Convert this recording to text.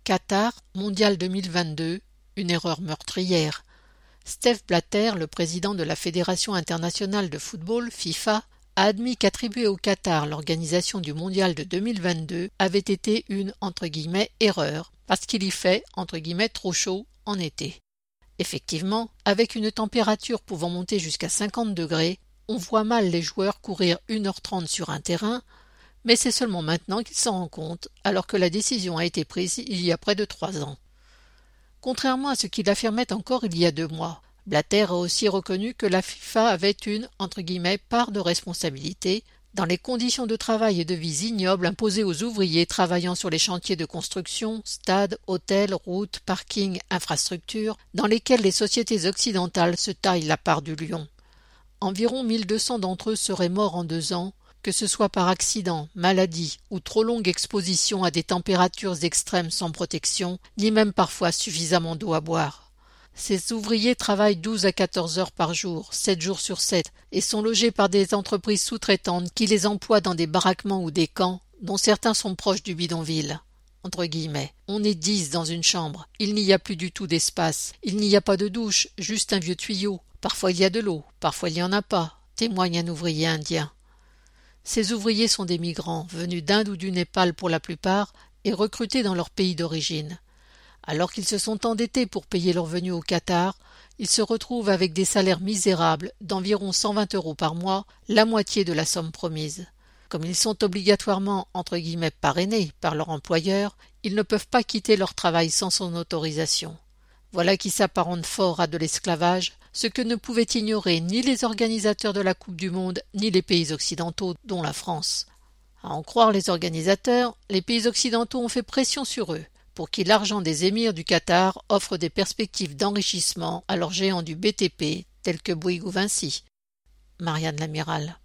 Qatar, Mondial 2022, une erreur meurtrière. Sepp Blatter, le président de la Fédération internationale de football, FIFA, a admis qu'attribuer au Qatar l'organisation du Mondial de 2022 avait été une « erreur » parce qu'il y fait « trop chaud » en été. Effectivement, avec une température pouvant monter jusqu'à 50 degrés, on voit mal les joueurs courir 1h30 sur un terrain, mais c'est seulement maintenant qu'ils s'en rendent compte, alors que la décision a été prise il y a près de 3 ans. Contrairement à ce qu'il affirmait encore il y a 2 mois, Blatter a aussi reconnu que la FIFA avait une « part de responsabilité » dans les conditions de travail et de vie ignobles imposées aux ouvriers travaillant sur les chantiers de construction, stades, hôtels, routes, parkings, infrastructures, dans lesquels les sociétés occidentales se taillent la part du lion. Environ 1200 d'entre eux seraient morts en 2 ans, que ce soit par accident, maladie ou trop longue exposition à des températures extrêmes sans protection, ni même parfois suffisamment d'eau à boire. Ces ouvriers travaillent 12 à 14 heures par jour, 7 jours sur 7, et sont logés par des entreprises sous-traitantes qui les emploient dans des baraquements ou des camps, dont certains sont proches du bidonville. Entre guillemets. On est 10 dans une chambre, il n'y a plus du tout d'espace, il n'y a pas de douche, juste un vieux tuyau. Parfois il y a de l'eau, parfois il n'y en a pas, témoigne un ouvrier indien. Ces ouvriers sont des migrants, venus d'Inde ou du Népal pour la plupart, et recrutés dans leur pays d'origine. Alors qu'ils se sont endettés pour payer leur venue au Qatar, ils se retrouvent avec des salaires misérables d'environ 120 € par mois, la moitié de la somme promise. Comme ils sont obligatoirement « parrainés » par leur employeur, ils ne peuvent pas quitter leur travail sans son autorisation. Voilà qui s'apparente fort à de l'esclavage, ce que ne pouvaient ignorer ni les organisateurs de la Coupe du Monde, ni les pays occidentaux, dont la France. À en croire les organisateurs, les pays occidentaux ont fait pression sur eux, pour qui l'argent des émirs du Qatar offre des perspectives d'enrichissement à leurs géants du BTP, tels que Bouygues ou Vinci. Marianne Lamiral.